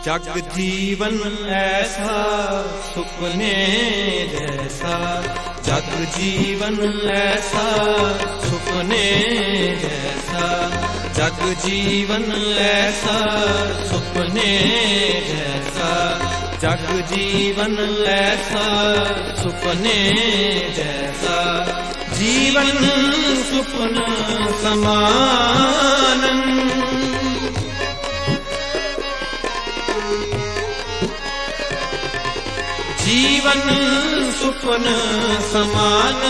जग जीवन ऐसा सुपने जैसा, जग जीवन ऐसा सुपने जैसा, जग जीवन ऐसा सुपने जैसा, जग जीवन ऐसा सुपने जैसा, जीवन सुपन समान। जीवन सुपन समान,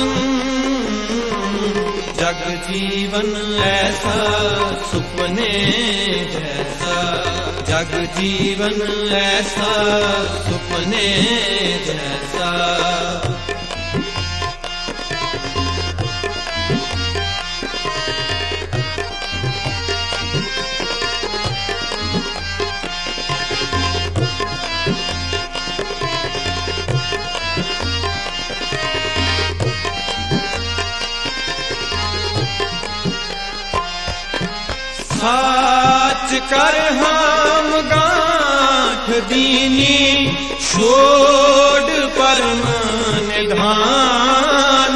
जग जीवन ऐसा सुपने जैसा, जग जीवन ऐसा सुपने जैसा। साच कर हम गांठ दीनी, छोड़ परम निधान।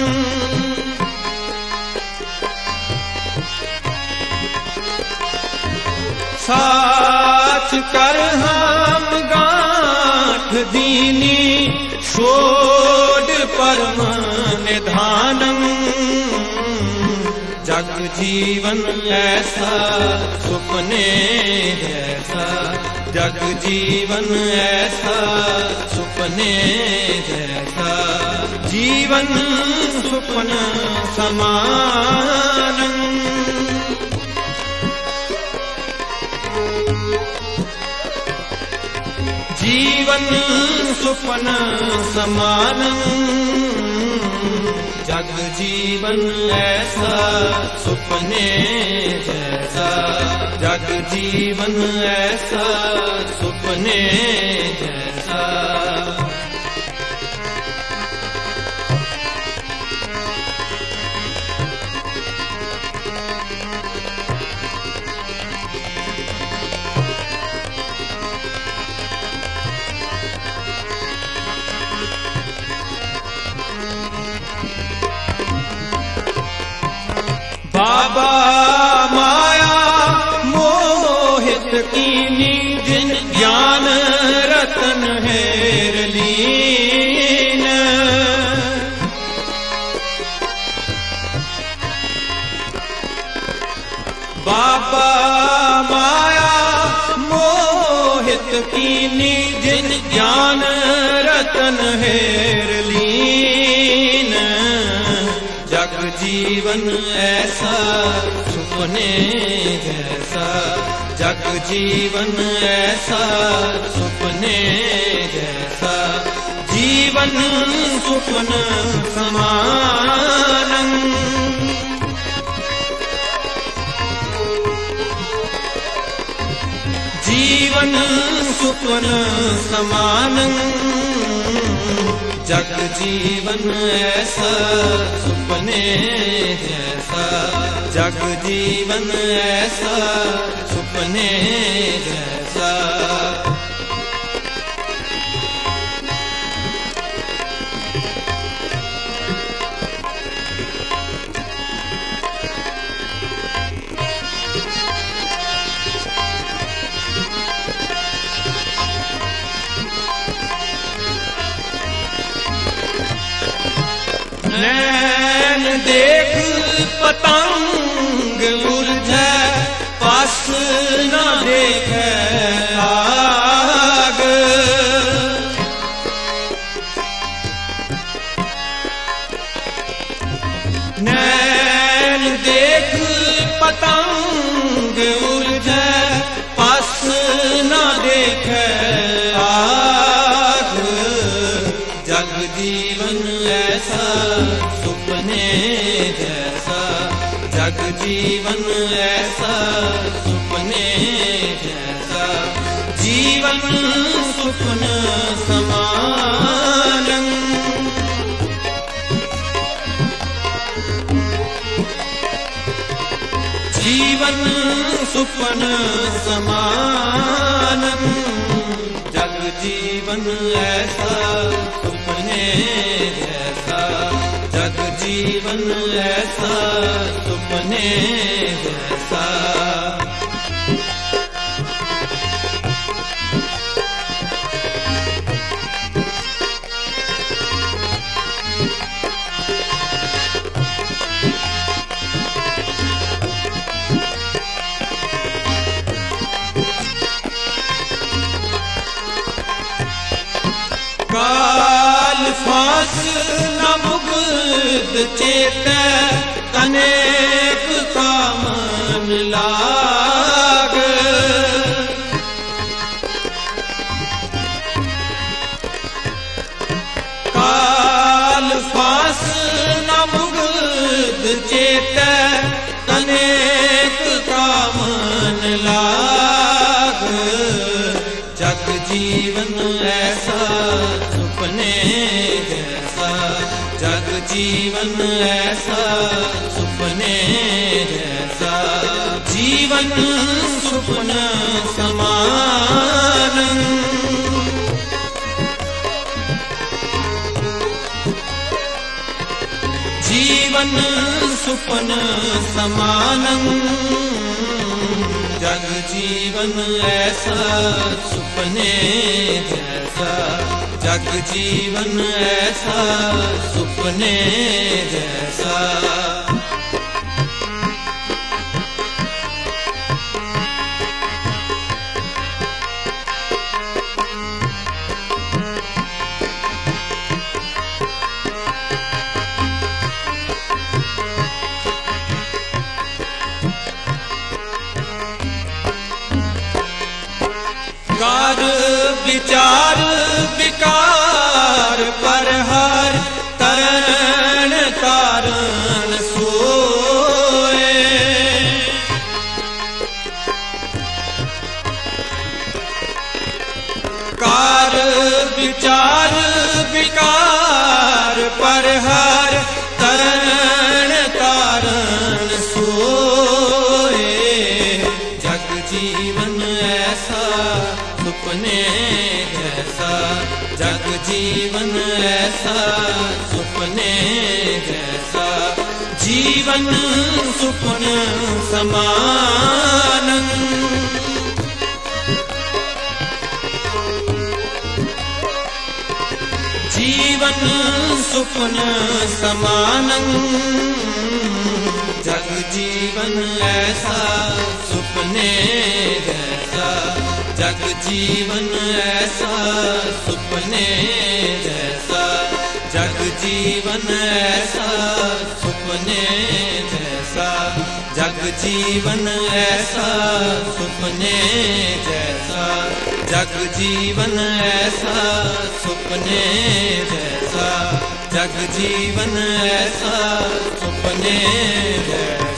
साच कर हम गांठ दीनी, छोड़ परम निधान। जग जीवन ऐसा सुपने जैसा, जग जीवन ऐसा सुपने जैसा, जीवन सुपन समान। जीवन सुपन समान, जग जीवन ऐसा सुपने जैसा, जग जीवन ऐसा सुपने जैसा। बाबा माया मोहित कीनी, जिन ज्ञान रतन हेर लीन। बाबा माया मोहित कीनी, जिन ज्ञान रतन हेर लीन। जग जीवन ऐसा सुपने जैसा, जग जीवन ऐसा सुपने जैसा, जीवन सुपन समान। जीवन सुपन समान, जग जीवन ऐसा सुपने जैसा, जग जीवन ऐसा सुपने जैसा। नैन देख पतंग उलझे, पास न देखे आग। नैन देख पतंग उलझे, पास न देखे आग। जग जीवन ऐसा सुपने जैसा, जग जीवन ऐसा सुपने जैसा, जीवन सुपन समान। जीवन सुपन समानम, जग जीवन ऐसा सुपने जैसा, जग जीवन ऐसा सुपने जैसा। काल फास न मुग्ध चेत, तनेक कामन लाग। काल फास न मुग्ध चेत, तनेक कामन लाग। जग जीवन ऐसा सुपने जैसा, जग जीवन ऐसा सुपने जैसा। जीवन सुपन समान, जीवन सुपन समान। जग जीवन ऐसा सुपने जैसा, जग जीवन ऐसा सुपने जैसा। कार विचार विकार पर हर तरण तारण सोए। कार विचार विकार पर हर तरण तारण सोए। जग जीवन ऐसा सुपने जैसा, जग जीवन ऐसा सुपने जैसा। जीवन सुपन समान, जीवन सुपन समान। जग जीवन ऐसा सुपने जैसा, जग जीवन ऐसा सुपने जैसा। जग जीवन ऐसा सुपने जैसा, जग जीवन ऐसा सुपने जैसा। जग जीवन ऐसा सुपने जैसा, जग जीवन ऐसा सुपने जैसा।